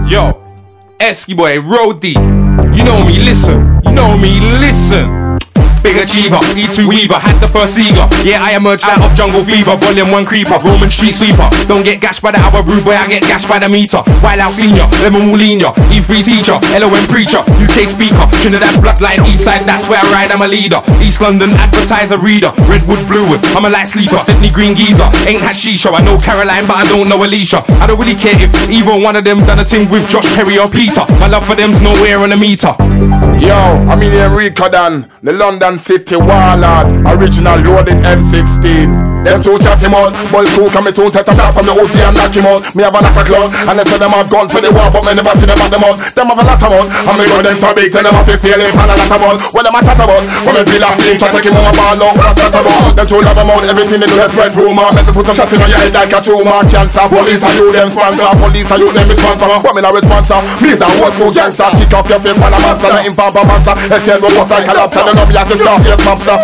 Yo, Esky boy, Roadie. You know me, listen. You know me, listen. Big achiever, E2 weaver, had the first Sega. Yeah, I emerged out of jungle fever, volume 1 creeper, Roman street sweeper. Don't get gashed by the hour, rude boy, I get gashed by the meter. White out senior, Lemon Moulinia, E3 teacher, LOM preacher, UK speaker, Trinidad bloodline, East side, that's where I ride, I'm a leader. East London advertiser reader, Redwood Bluewood, I'm a light sleeper, Stepney Green geezer. Ain't had shisha, I know Caroline but I don't know Alicia. I don't really care if either one of them done a thing with Josh Perry or Peter. My love for them's nowhere on the meter. Yo, I'm in Enrico Dan, the London City Warlord, original loaded M16. Them two chat him out, boys cook and me two set a shot from the OC and knock him out. Me have a lot of clown, and they say them have gone for the war, but me never see them at them out. Them have a lot of mouth, and me go them so big, tell them have to feel it, and a lot of mouth. What them a chat about? When me feel a thing, try to take him on my ball out, what's that about? Them two love them out, everything they do is spread rumor. Let me put a shot in your head like a tumor. Cancer, police are you them sponsor, police are you them sponsor. What me not sponsor? Me is a old school gangster, kick off your face, man a monster, not in pamper monster. Let's tell me what's like a lobster, they know me at the start, yes, monster.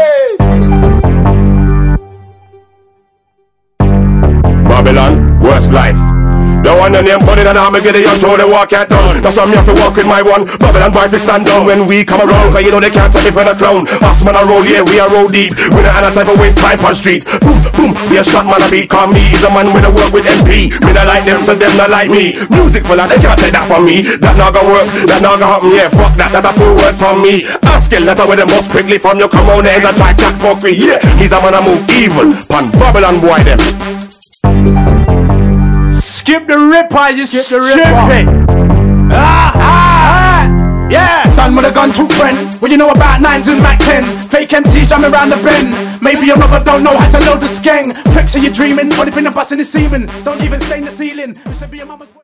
Babylon, worst life. The one and them put it and I'm get it, you show the walk at down. That's why me have to walk with my one. Babylon boy to stand down when we come around, cause you know they can't take me for the clown. Us man a roll, yeah, we a roll deep. We don't have a type of waste time on street. Boom, boom, we a shot man a beat. Call me is a man with a work with MP. Me not like them, so them not like me. Music for that, they can't take that from me. That not gonna work, that not gonna happen, yeah. Fuck that, that's a full word from me. Ask a letter with the most quickly from you. Come on there and try chat for free, yeah. He's a man a move evil. Pan Babylon boy them. Skip the ripper, you skip the ripper. Yeah, done with a gun to friend. What you know about 9s and Mac 10? Fake MCs jamming around the bend. Maybe your mother don't know how to load the skeng. Pricks are you dreaming? Only thing the bus in the ceiling. Don't even stain the ceiling. This should be your mama's